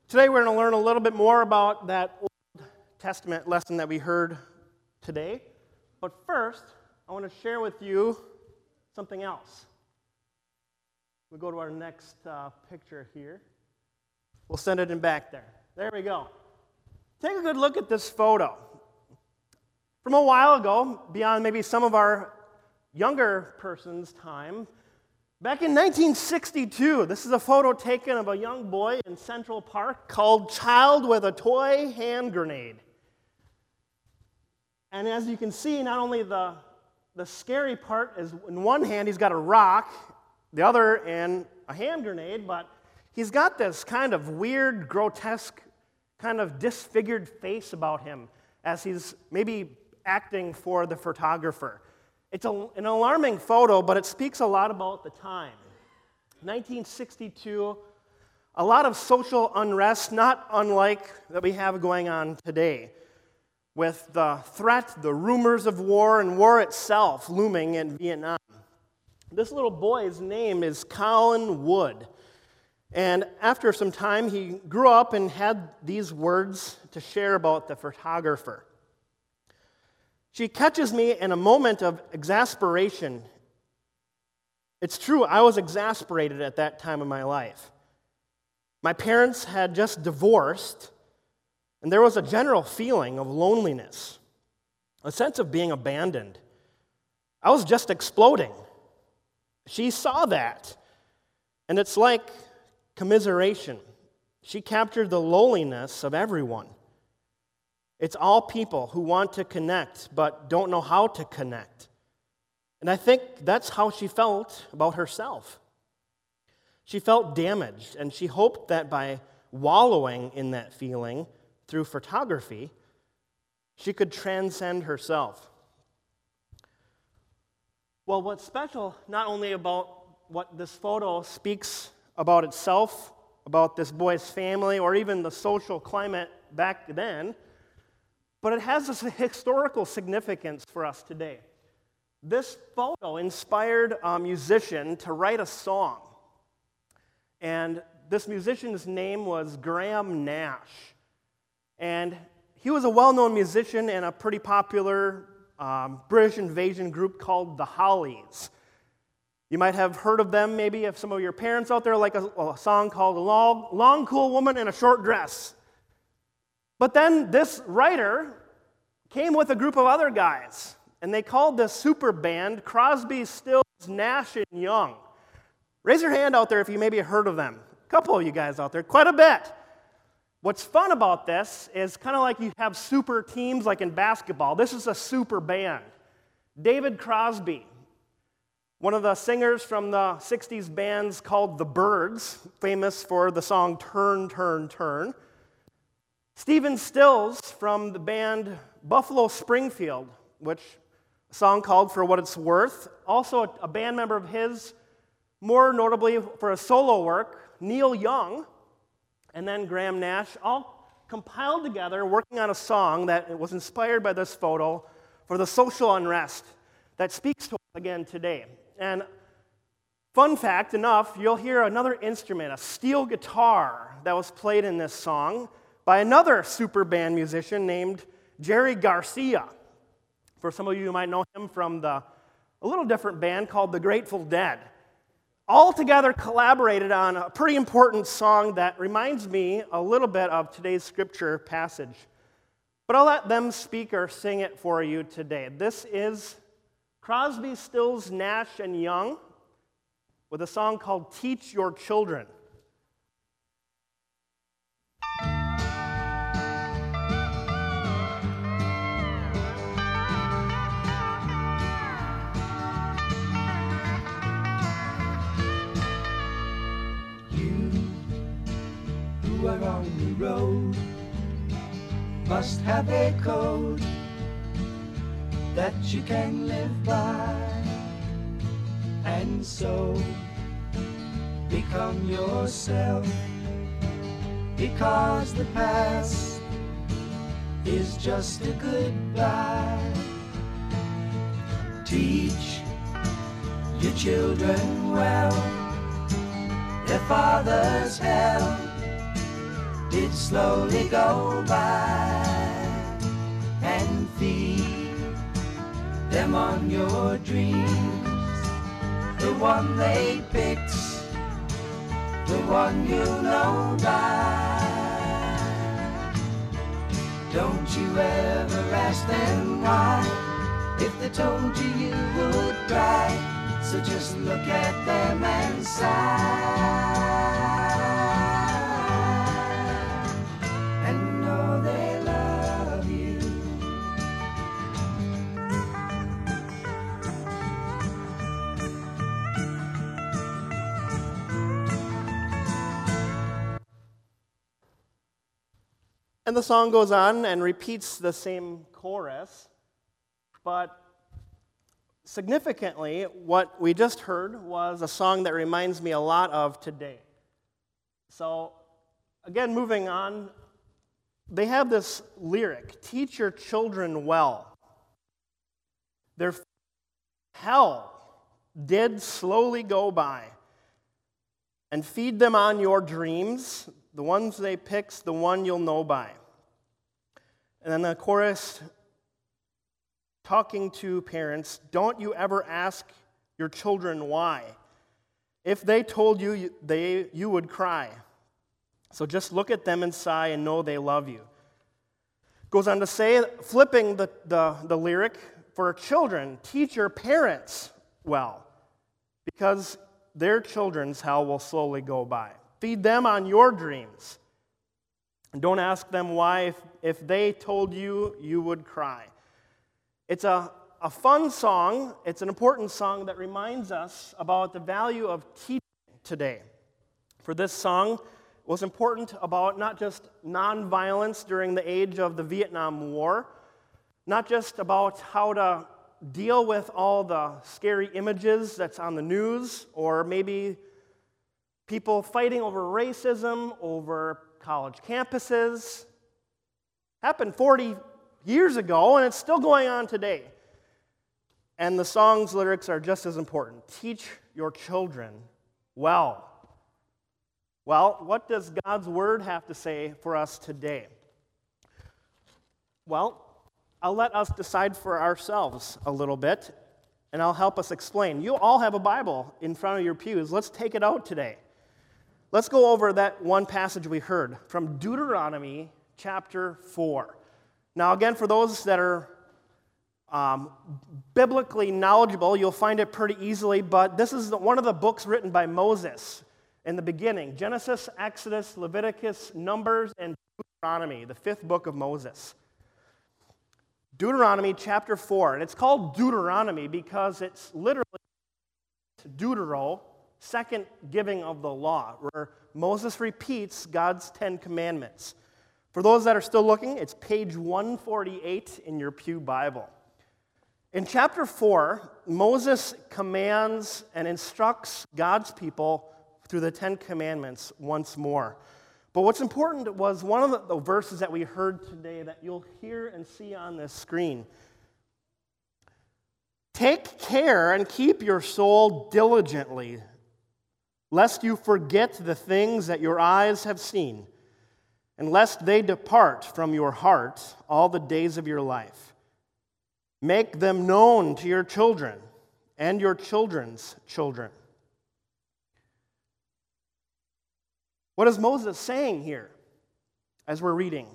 Today we're going to learn a little bit more about that Old Testament lesson that we heard today. But first, I want to share with you something else. We'll go to our next picture here. We'll send it in back there. There we go. Take a good look at this photo. From a while ago, beyond maybe some of our younger person's time, back in 1962, this is a photo taken of a young boy in Central Park called Child with a Toy Hand Grenade. And as you can see, not only the scary part is in one hand he's got a rock, the other in a hand grenade, but he's got this kind of weird, grotesque, kind of disfigured face about him as he's maybe acting for the photographer. It's an alarming photo, but it speaks a lot about the time. 1962, a lot of social unrest, not unlike that we have going on today, with the threat, the rumors of war, and war itself looming in Vietnam. This little boy's name is Colin Wood. And after some time, he grew up and had these words to share about the photographer. She catches me in a moment of exasperation. It's true, I was exasperated at that time of my life. My parents had just divorced, and there was a general feeling of loneliness, a sense of being abandoned. I was just exploding. She saw that, and it's like commiseration. She captured the loneliness of everyone. It's all people who want to connect but don't know how to connect. And I think that's how she felt about herself. She felt damaged, and she hoped that by wallowing in that feeling through photography, she could transcend herself. Well, what's special, not only about what this photo speaks about itself, about this boy's family, or even the social climate back then, but it has this historical significance for us today. This photo inspired a musician to write a song. And this musician's name was Graham Nash. And he was a well-known musician in a pretty popular British invasion group called the Hollies. You might have heard of them, maybe if some of your parents out there like a song called Long Cool Woman in a Short Dress. But then this writer came with a group of other guys, and they called this super band Crosby, Stills, Nash, and Young. Raise your hand out there if you maybe heard of them. A couple of you guys out there, quite a bit. What's fun about this is kind of like you have super teams like in basketball. This is a super band. David Crosby, one of the singers from the 60s bands called The Byrds, famous for the song Turn, Turn, Turn. Stephen Stills from the band Buffalo Springfield, which a song called For What It's Worth. Also a band member of his, more notably for his solo work, Neil Young, and then Graham Nash, all compiled together, working on a song that was inspired by this photo for the social unrest that speaks to us again today. And fun fact enough, you'll hear another instrument, a steel guitar, that was played in this song by another super band musician named Jerry Garcia. For some of you might know him from a little different band called the Grateful Dead. All together collaborated on a pretty important song that reminds me a little bit of today's scripture passage. But I'll let them speak or sing it for you today. This is Crosby, Stills, Nash, and Young with a song called Teach Your Children. Are on the road must have a code that you can live by, and so become yourself, because the past is just a goodbye. Teach your children well, their father's hell it slowly go by, and feed them on your dreams. The one they picked, the one you know by. Don't you ever ask them why. If they told you, you would cry. So just look at them and sigh, and know they love you. And the song goes on and repeats the same chorus, but significantly, what we just heard was a song that reminds me a lot of today. So, again, moving on, they have this lyric, teach your children well. Their hell did slowly go by, and feed them on your dreams. The ones they pick's the one you'll know by. And then the chorus, talking to parents, don't you ever ask your children why. If they told you, you would cry. So just look at them and sigh and know they love you. Goes on to say, flipping the lyric, for children, teach your parents well, because their children's hell will slowly go by. Feed them on your dreams. And don't ask them why. If they told you, you would cry. It's a fun song. It's an important song that reminds us about the value of teaching today. For this song was important about not just nonviolence during the age of the Vietnam War, not just about how to deal with all the scary images that's on the news, or maybe people fighting over racism, over college campuses. Happened 40 years ago, and it's still going on today. And the song's lyrics are just as important. Teach your children well. Well, what does God's word have to say for us today? Well, I'll let us decide for ourselves a little bit, and I'll help us explain. You all have a Bible in front of your pews. Let's take it out today. Let's go over that one passage we heard from Deuteronomy chapter 4. Now, again, for those that are biblically knowledgeable, you'll find it pretty easily, but this is one of the books written by Moses in the beginning. Genesis, Exodus, Leviticus, Numbers, and Deuteronomy, the fifth book of Moses. Deuteronomy chapter 4, and it's called Deuteronomy because it's literally Deutero, second giving of the law, where Moses repeats God's 10 commandments. For those that are still looking, it's page 148 in your pew Bible. In chapter 4, Moses commands and instructs God's people through the 10 commandments once more. But what's important was one of the verses that we heard today that you'll hear and see on this screen. Take care and keep your soul diligently, lest you forget the things that your eyes have seen, and lest they depart from your heart all the days of your life. Make them known to your children and your children's children. What is Moses saying here as we're reading?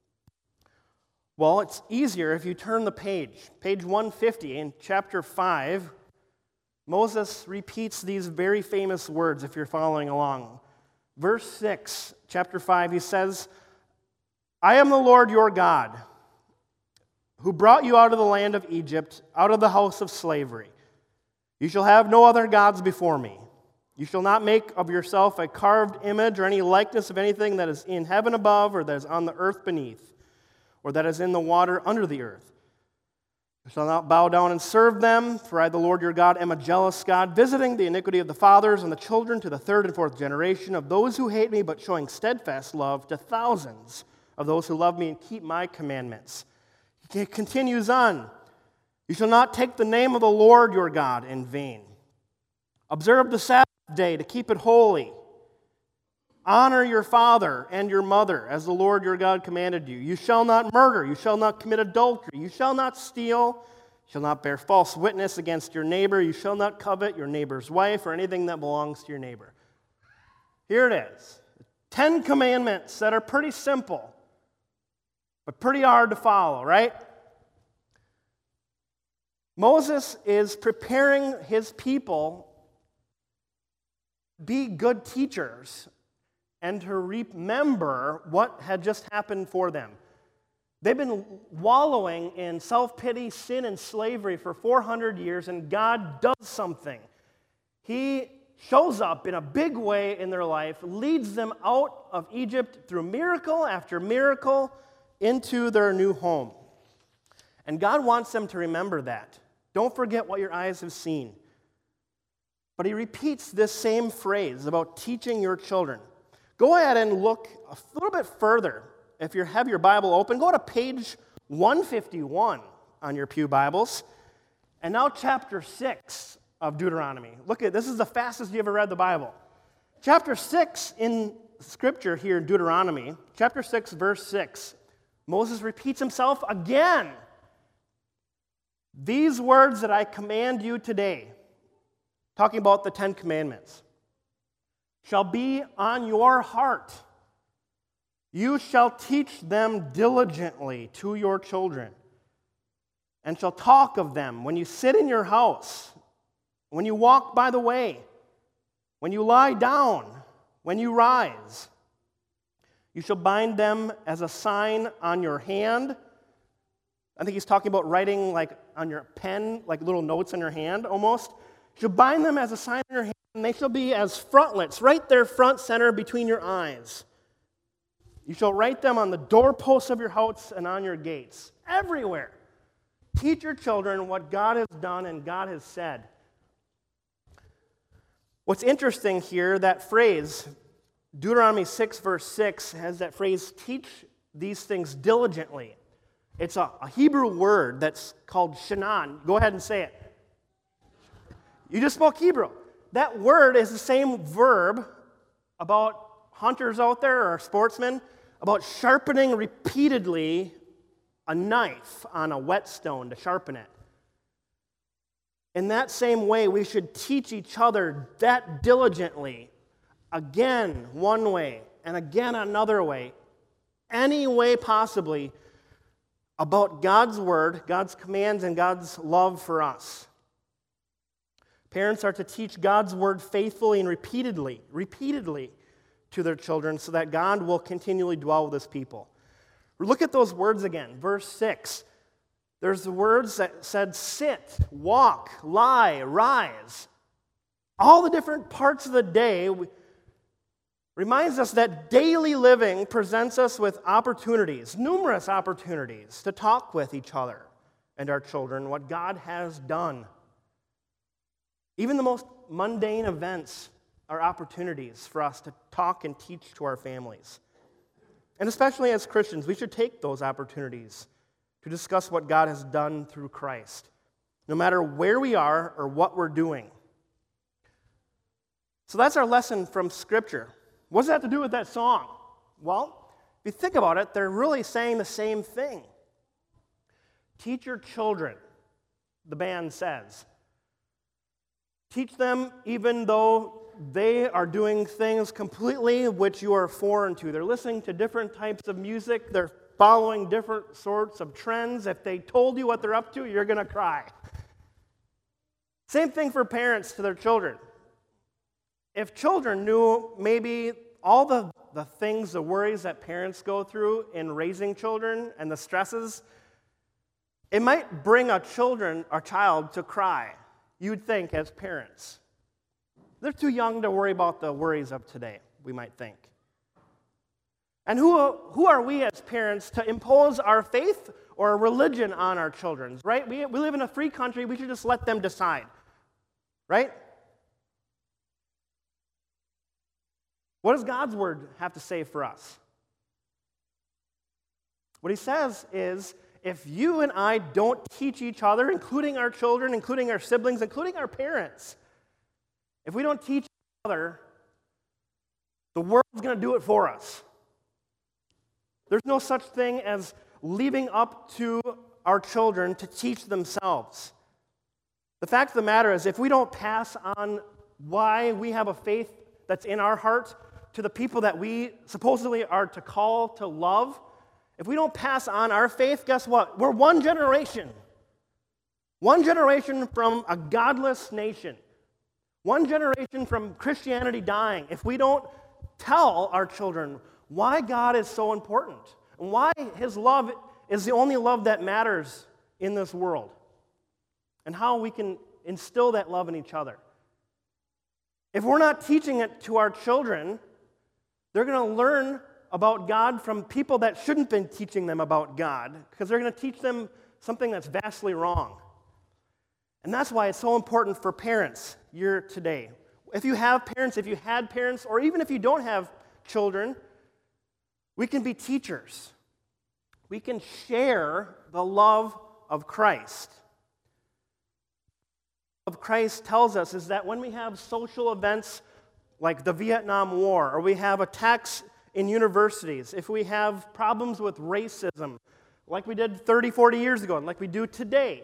Well, it's easier if you turn the page. Page 150 in chapter 5, Moses repeats these very famous words if you're following along. Verse 6, chapter 5, he says, I am the Lord your God, who brought you out of the land of Egypt, out of the house of slavery. You shall have no other gods before me. You shall not make of yourself a carved image or any likeness of anything that is in heaven above, or that is on the earth beneath, or that is in the water under the earth. You shall not bow down and serve them, for I, the Lord your God, am a jealous God, visiting the iniquity of the fathers and the children to the third and fourth generation of those who hate me, but showing steadfast love to thousands of those who love me and keep my commandments. He continues on. You shall not take the name of the Lord your God in vain. Observe the Sabbath day to keep it holy. Honor your father and your mother, as the Lord your God commanded you. You shall not murder. You shall not commit adultery. You shall not steal. You shall not bear false witness against your neighbor. You shall not covet your neighbor's wife or anything that belongs to your neighbor. Here it is. 10 commandments that are pretty simple, but pretty hard to follow, right? Moses is preparing his people to be good teachers and to remember what had just happened for them. They've been wallowing in self-pity, sin, and slavery for 400 years, and God does something. He shows up in a big way in their life, leads them out of Egypt through miracle after miracle into their new home. And God wants them to remember that. Don't forget what your eyes have seen. But he repeats this same phrase about teaching your children. Go ahead and look a little bit further. If you have your Bible open, go to page 151 on your pew Bibles. And now chapter 6 of Deuteronomy. Look at this is the fastest you ever read the Bible. Chapter 6 in Scripture here in Deuteronomy, chapter 6, verse 6, Moses repeats himself again. These words that I command you today, talking about the 10 commandments, shall be on your heart. You shall teach them diligently to your children, and shall talk of them when you sit in your house, when you walk by the way, when you lie down, when you rise. You shall bind them as a sign on your hand. I think he's talking about writing like on your pen, like little notes on your hand almost. You shall bind them as a sign on your hand, and they shall be as frontlets, right there front center between your eyes. You shall write them on the doorposts of your house and on your gates, everywhere. Teach your children what God has done and God has said. What's interesting here, that phrase, Deuteronomy 6, verse 6, has that phrase, teach these things diligently. It's a Hebrew word that's called shanan. Go ahead and say it. You just spoke Hebrew. That word is the same verb about hunters out there or sportsmen, about sharpening repeatedly a knife on a whetstone to sharpen it. In that same way, we should teach each other that diligently, again one way, and again another way, any way possibly, about God's word, God's commands, and God's love for us. Parents are to teach God's word faithfully and repeatedly to their children so that God will continually dwell with his people. Look at those words again. Verse 6. There's the words that said sit, walk, lie, rise. All the different parts of the day reminds us that daily living presents us with opportunities, numerous opportunities, to talk with each other and our children what God has done. Even the most mundane events are opportunities for us to talk and teach to our families. And especially as Christians, we should take those opportunities to discuss what God has done through Christ, no matter where we are or what we're doing. So that's our lesson from Scripture. What does that have to do with that song? Well, if you think about it, they're really saying the same thing. Teach your children, the band says. Teach them even though they are doing things completely which you are foreign to. They're listening to different types of music. They're following different sorts of trends. If they told you what they're up to, you're going to cry. Same thing for parents to their children. If children knew maybe all the things, the worries that parents go through in raising children and the stresses, it might bring a child to cry, you'd think, as parents. They're too young to worry about the worries of today, we might think. And who are we as parents to impose our faith or religion on our children, right? We live in a free country. We should just let them decide, right? What does God's word have to say for us? What he says is, if you and I don't teach each other, including our children, including our siblings, including our parents, if we don't teach each other The world's going to do it for us. There's no such thing as leaving up to our children to teach themselves. The fact of the matter is, if we don't pass on why we have a faith that's in our heart to the people that we supposedly are to call to love, if we don't pass on our faith, guess what? We're one generation. One generation from a godless nation. One generation from Christianity dying. If we don't tell our children why God is so important and why His love is the only love that matters in this world, and how we can instill that love in each other. If we're not teaching it to our children, they're going to learn about God from people that shouldn't be teaching them about God, because they're going to teach them something that's vastly wrong. And that's why it's so important for parents here today. If you have parents, if you had parents, or even if you don't have children, we can be teachers. We can share the love of Christ. Of Christ tells us is that when we have social events like the Vietnam War, or we have attacks in universities, if we have problems with racism, like we did 30, 40 years ago, and like we do today,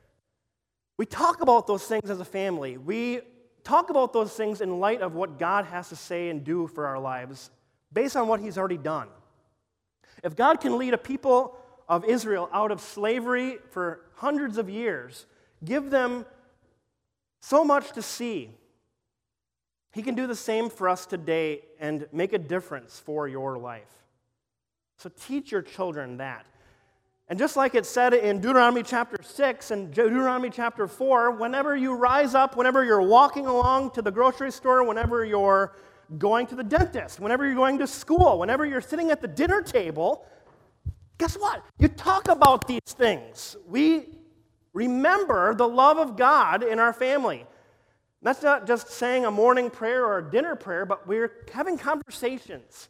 we talk about those things as a family. We talk about those things in light of what God has to say and do for our lives, based on what He's already done. If God can lead a people of Israel out of slavery for hundreds of years, give them so much to see, He can do the same for us today and make a difference for your life. So teach your children that. And just like it said in Deuteronomy chapter 6 and Deuteronomy chapter 4, whenever you rise up, whenever you're walking along to the grocery store, whenever you're going to the dentist, whenever you're going to school, whenever you're sitting at the dinner table, guess what? You talk about these things. We remember the love of God in our family. That's not just saying a morning prayer or a dinner prayer, but we're having conversations.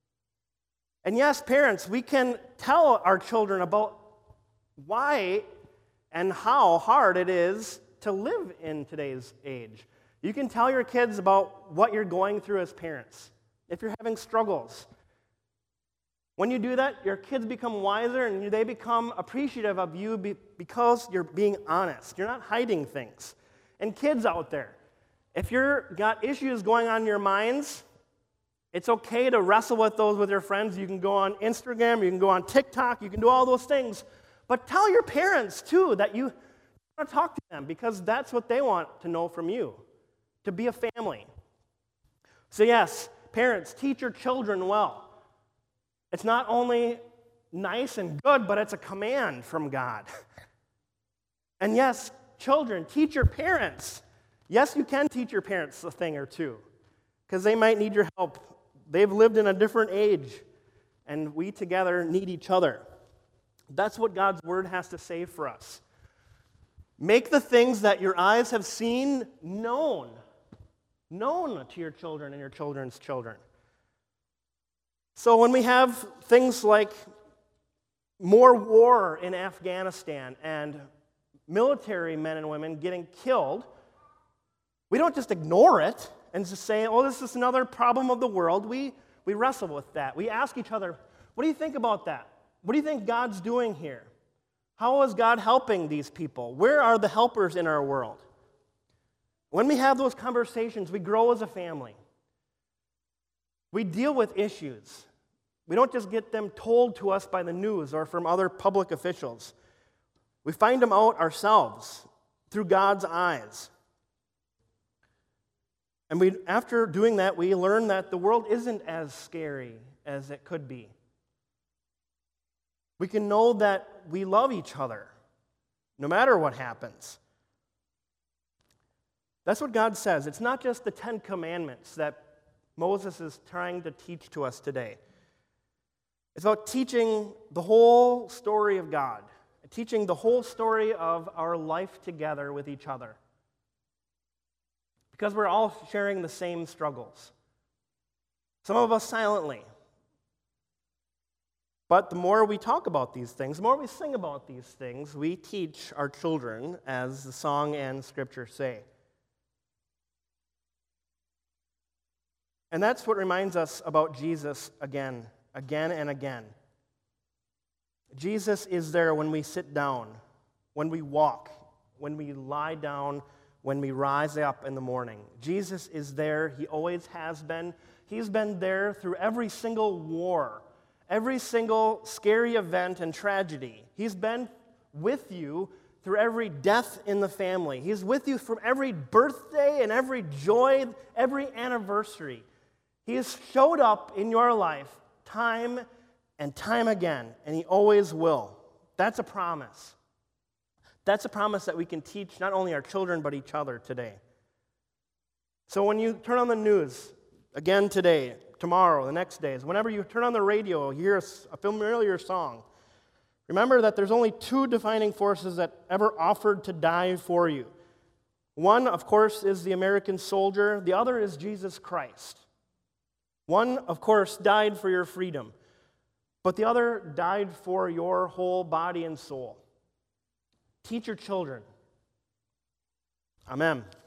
And yes, parents, we can tell our children about why and how hard it is to live in today's age. You can tell your kids about what you're going through as parents, if you're having struggles. When you do that, your kids become wiser and they become appreciative of you because you're being honest. You're not hiding things. And kids out there, if you've got issues going on in your minds, it's okay to wrestle with those with your friends. You can go on Instagram, you can go on TikTok, you can do all those things. But tell your parents, too, that you want to talk to them, because that's what they want to know from you, to be a family. So yes, parents, teach your children well. It's not only nice and good, but it's a command from God. And yes, children, teach your parents. Yes, you can teach your parents a thing or two, because they might need your help. They've lived in a different age, and we together need each other. That's what God's Word has to say for us. Make the things that your eyes have seen known to your children and your children's children. So when we have things like more war in Afghanistan and military men and women getting killed, we don't just ignore it and just say, oh, this is another problem of the world. We wrestle with that. We ask each other, what do you think about that? What do you think God's doing here? How is God helping these people? Where are the helpers in our world? When we have those conversations, we grow as a family. We deal with issues. We don't just get them told to us by the news or from other public officials. We find them out ourselves through God's eyes. And after doing that, we learn that the world isn't as scary as it could be. We can know that we love each other, no matter what happens. That's what God says. It's not just the 10 Commandments that Moses is trying to teach to us today. It's about teaching the whole story of God, teaching the whole story of our life together with each other. Because we're all sharing the same struggles. Some of us silently. But the more we talk about these things, the more we sing about these things, we teach our children, as the song and Scripture say. And that's what reminds us about Jesus again and again. Jesus is there when we sit down, when we walk, when we lie down, when we rise up in the morning. Jesus is there. He always has been. He's been there through every single war, every single scary event and tragedy. He's been with you through every death in the family. He's with you from every birthday and every joy, every anniversary. He has showed up in your life time and time again, and he always will. That's a promise. That's a promise that we can teach not only our children, but each other today. So when you turn on the news, again today, tomorrow, the next days, whenever you turn on the radio, you hear a familiar song, remember that there's only two defining forces that ever offered to die for you. One, of course, is the American soldier. The other is Jesus Christ. One, of course, died for your freedom, but the other died for your whole body and soul. Teach your children. Amen.